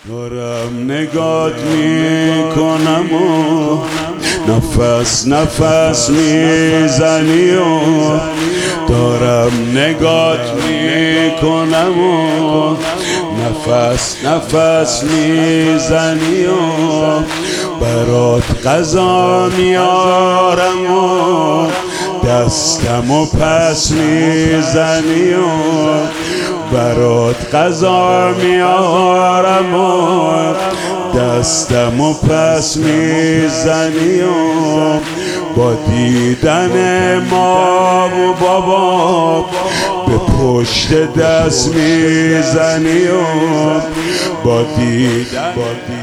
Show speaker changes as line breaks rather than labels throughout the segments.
دارم نگات میکنم و نفس نفس میزنی و دارم نگات میکنم و نفس نفس میزنی و برات غذا میارم و دستمو پس میزنی و برات غذا میارم و دستمو پس میزنی و با دیدن ما و بابا به پشت دست میزنی و با دیدن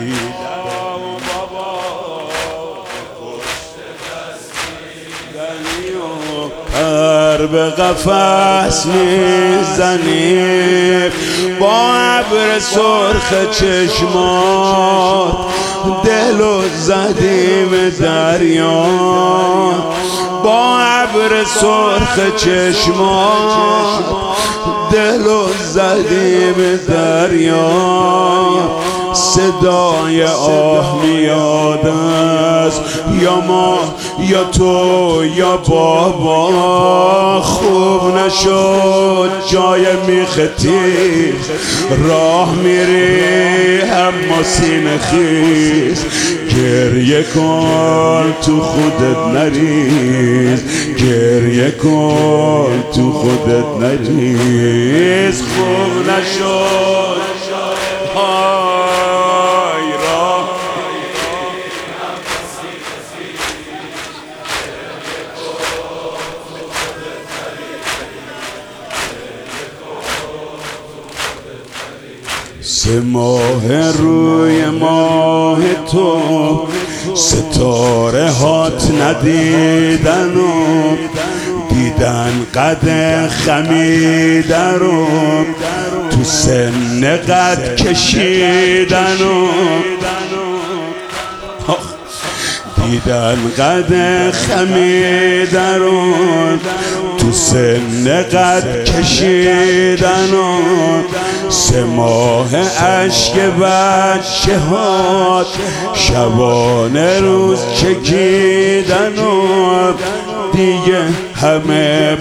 پر به قفس میزنی با ابر سرخ چشمات دلو زدیم دریا با ابر سرخ چشمات دلو زدیم دریا صدای آه میاد است یا ما یا تو یا بابا خوب نشد جای میختی راه میری اما سینه خیز گریه کن تو خودت نریز گریه کن تو خودت نریز خوب نشد سه ماه روی ماه تو ستاره هات ندیدن و دیدن قد خمیدن و تو سن قد کشیدن و دیدن قد خمیدن و تو سن قد کشیدن و سه ماه عشق بچه هات شبانه روز چکیدن و دیگه همه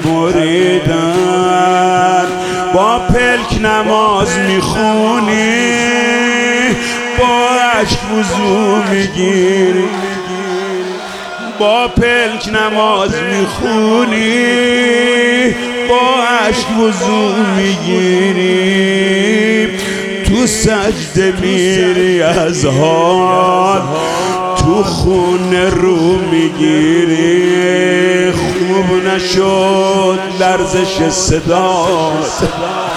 بریدن با پلک نماز میخونی با عشق وضو میگیری با پلک نماز میخونی با عشق وضو میگیری تو سجده میری از حال تو خون رو میگیری خوب نشد لرزش صدات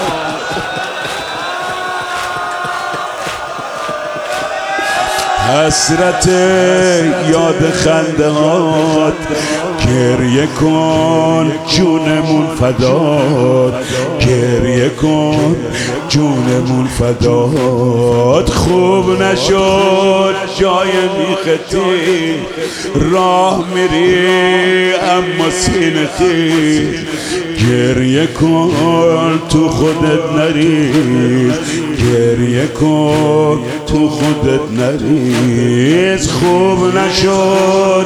حسرت یاد خنده هات گریه کن جونمون فدات گریه کن جونمون فدات خوب نشد جای میختی راه میری اما سینه خیز گریه کن تو خودت نریز گریه کن تو خودت نریز خوب نشد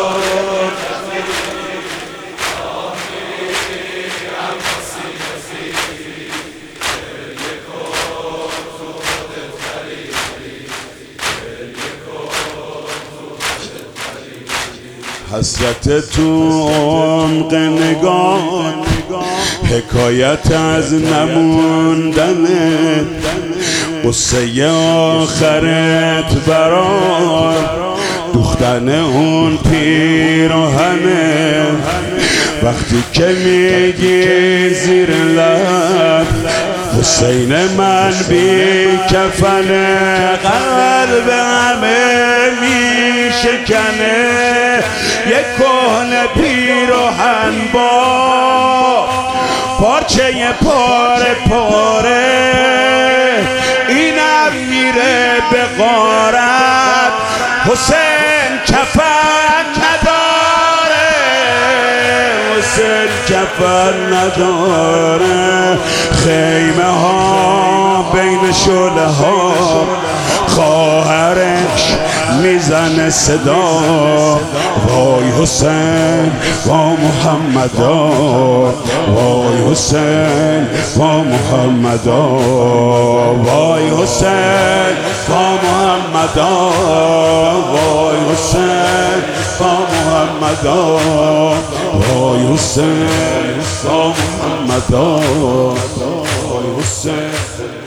حسرت تو عمق نگاه حکایت از نموندنه قصه آخرت برات دوختن اون پیراهنه وقتی که میگی زیر لب حسین من بی کفنه قلب همه میشکنه یک کهنه پیراهن با پارچه پاره پاره اینم میره به غارت حسین کفن نداره حسین کفن نداره خیمه ها بین شعله ها میزنه صدا وای حسین با محمدا وای حسین با محمدا وای حسین با محمدا وای حسین با محمدا وای حسین با محمدا وای حسین